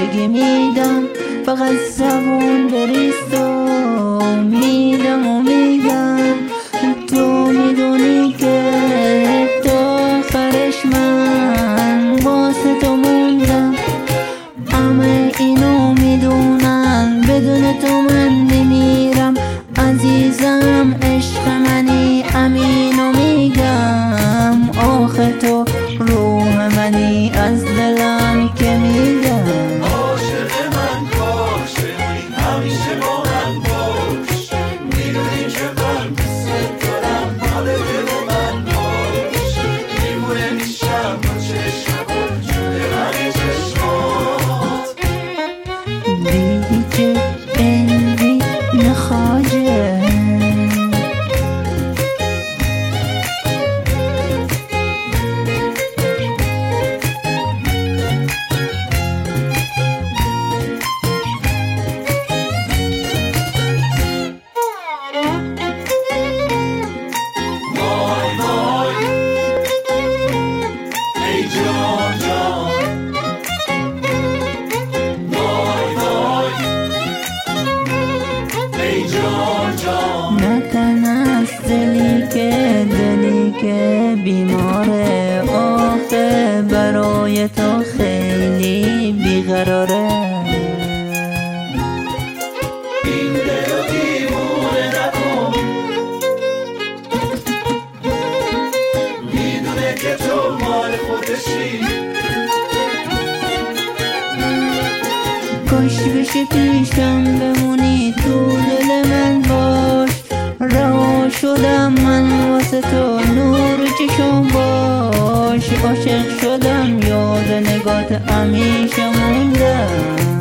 زندگی میدم، فقط زبون بریست و میدم و میگم تو میدونی که تا آخرش من واسه تو موندم. همه اینو میدونن بدون تو من نمیرم، عزیزم عشق منی امینو میگم، آخه تو روح منی از دلم که میگم. عاشق من باش بمونی همیشه با من باش، میدونی که من دوست دارم، حال دل من باش، دیوونه میشم با چشمات جون من چشمات. دیگه قلبی نخواجه نتن از دلی که بیماره، آخه برای تو خیلی بیقراره. این دل رو دیوونه نکن، میدونه که تو مال خودشی. کاش بشه پیشم بمونی تو دل من باش، رها شدم من واسه تو نور چشم باش، عاشق شدم یاد نگات همیشه موندم.